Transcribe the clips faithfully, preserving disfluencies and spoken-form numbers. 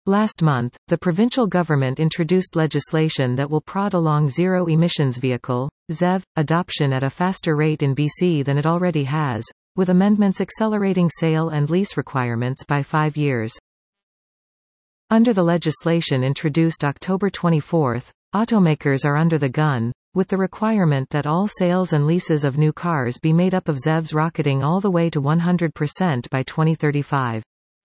Last month, the provincial government introduced legislation that will prod along zero-emissions vehicle (Z E V) adoption at a faster rate in B C than it already has, with amendments accelerating sale and lease requirements by five years. Under the legislation introduced October twenty-fourth, automakers are under the gun, with the requirement that all sales and leases of new cars be made up of Z E Vs rocketing all the way to one hundred percent by twenty thirty-five.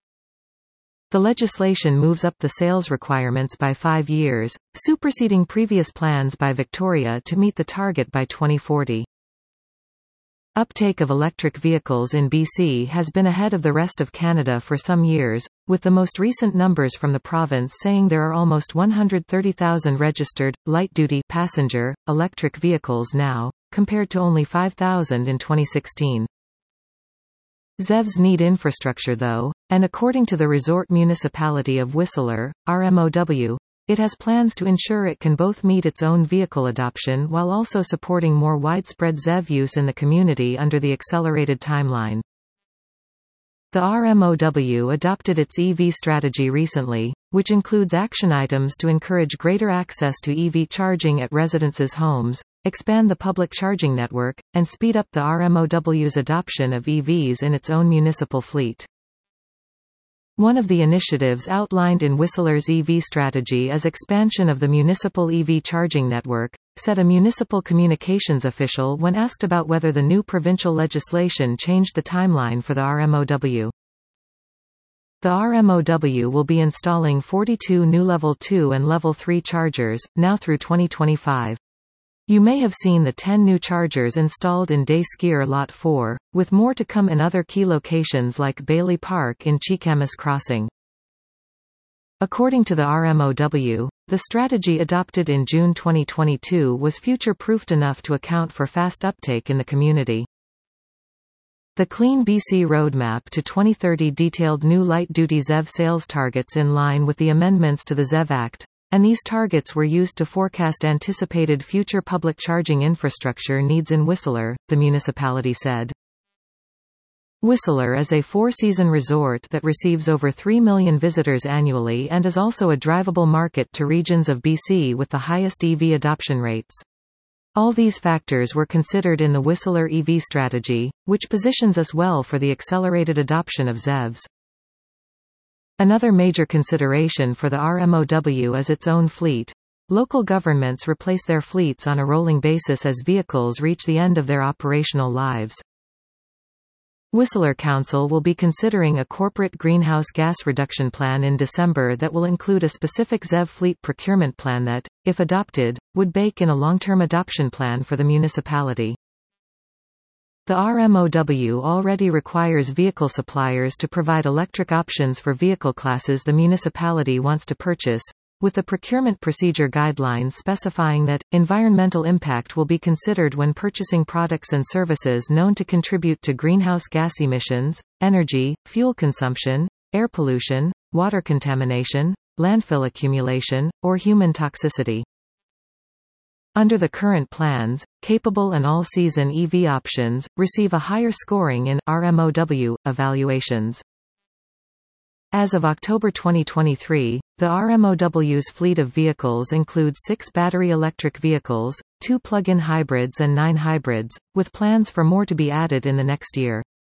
The legislation moves up the sales requirements by five years, superseding previous plans by Victoria to meet the target by twenty forty. Uptake of electric vehicles in B C has been ahead of the rest of Canada for some years, with the most recent numbers from the province saying there are almost one hundred thirty thousand registered, light-duty passenger, electric vehicles now, compared to only five thousand in twenty sixteen. Z E Vs need infrastructure though, and according to the Resort Municipality of Whistler, R M O W, it has plans to ensure it can both meet its own vehicle adoption while also supporting more widespread Z E V use in the community under the accelerated timeline. The R M O W adopted its E V strategy recently, which includes action items to encourage greater access to E V charging at residences' homes, expand the public charging network, and speed up the R M O W's adoption of E Vs in its own municipal fleet. One of the initiatives outlined in Whistler's E V strategy is expansion of the municipal E V charging network, said a municipal communications official when asked about whether the new provincial legislation changed the timeline for the R M O W. The R M O W will be installing forty-two new Level two and Level three chargers, now through twenty twenty-five. You may have seen the ten new chargers installed in Day Skier Lot four, with more to come in other key locations like Bailey Park in Cheekamus Crossing. According to the R M O W, the strategy adopted in June twenty twenty-two was future-proofed enough to account for fast uptake in the community. The Clean B C Roadmap to twenty thirty detailed new light-duty Z E V sales targets in line with the amendments to the Z E V Act, and these targets were used to forecast anticipated future public charging infrastructure needs in Whistler, the municipality said. Whistler is a four-season resort that receives over three million visitors annually and is also a drivable market to regions of B C with the highest E V adoption rates. All these factors were considered in the Whistler E V strategy, which positions us well for the accelerated adoption of Z E Vs. Another major consideration for the R M O W is its own fleet. Local governments replace their fleets on a rolling basis as vehicles reach the end of their operational lives. Whistler Council will be considering a corporate greenhouse gas reduction plan in December that will include a specific Z E V fleet procurement plan that, if adopted, would bake in a long-term adoption plan for the municipality. The R M O W already requires vehicle suppliers to provide electric options for vehicle classes the municipality wants to purchase, with the procurement procedure guidelines specifying that, environmental impact will be considered when purchasing products and services known to contribute to greenhouse gas emissions, energy, fuel consumption, air pollution, water contamination, landfill accumulation, or human toxicity. Under the current plans, capable and all-season E V options receive a higher scoring in R M O W evaluations. As of October twenty twenty-three, the R M O W's fleet of vehicles includes six battery electric vehicles, two plug-in hybrids and nine hybrids, with plans for more to be added in the next year.